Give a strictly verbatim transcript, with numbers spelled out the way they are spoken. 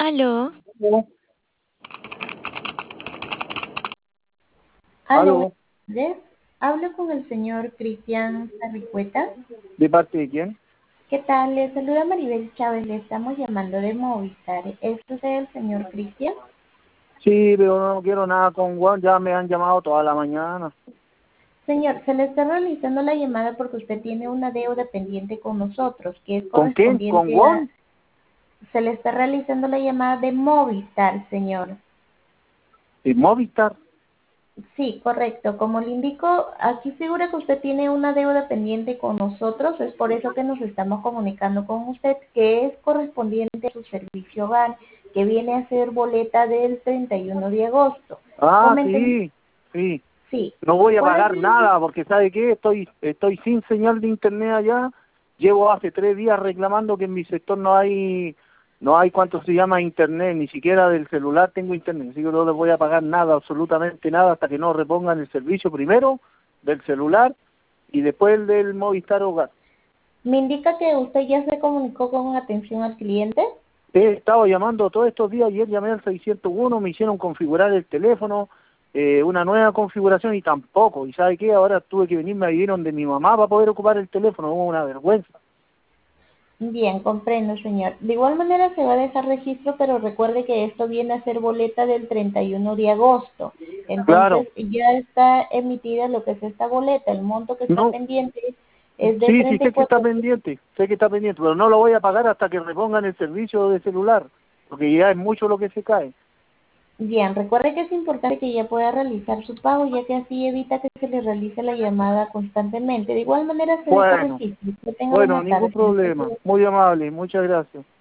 Aló, Aló, Aló, buenas aló, tardes. Hablo con el señor Cristian Sarricueta. ¿de parte de quién? ¿Qué tal? Le saluda Maribel Chávez. Le estamos llamando de Movistar. ¿Es usted el señor Cristian? Sí, pero no quiero nada con Juan, ya me han llamado toda la mañana. Señor, se le está realizando la llamada porque usted tiene una deuda pendiente con nosotros, que es ¿Con quién? ¿Con correspondiente a... Juan? Se le está realizando la llamada de Movistar, señor. ¿Y Movistar? Sí, correcto. Como le indico, aquí figura que usted tiene una deuda pendiente con nosotros. Es por eso que nos estamos comunicando con usted, que es correspondiente a su servicio hogar, que viene a ser boleta del treinta y uno de agosto. Ah, Coméntenme. sí, sí. Sí. No voy a ¿Cuál es pagar el... nada porque, ¿sabe qué? Estoy estoy sin señal de internet allá. Llevo hace tres días reclamando que en mi sector no hay, no hay cuánto se llama internet, ni siquiera del celular tengo internet. Así que no les voy a pagar nada, absolutamente nada, hasta que no repongan el servicio primero del celular y después el del Movistar Hogar. Me indica que usted ya se comunicó con atención al cliente? He estado llamando todos estos días, ayer llamé al seiscientos uno, me hicieron configurar el teléfono, eh, una nueva configuración y tampoco. ¿Y sabe qué? Ahora tuve que venirme a vivir donde mi mamá para poder ocupar el teléfono, hubo una vergüenza. Bien, comprendo, señor. De igual manera se va a dejar registro, pero recuerde que esto viene a ser boleta del treinta y uno de agosto. Claro, Entonces ya está emitida lo que es esta boleta. El monto que está no, pendiente es de sí, sí treinta y sé que está cuatro. pendiente, sé que está pendiente, pero no lo voy a pagar hasta que repongan el servicio de celular, porque ya es mucho lo que se cae. Bien, recuerde que es importante que ya pueda realizar su pago, ya que así evita que se le realice la llamada constantemente. De igual manera se deja Bueno, registro. Que tenga bueno, buena ningún tarde, señor. problema, muy amable, muchas gracias.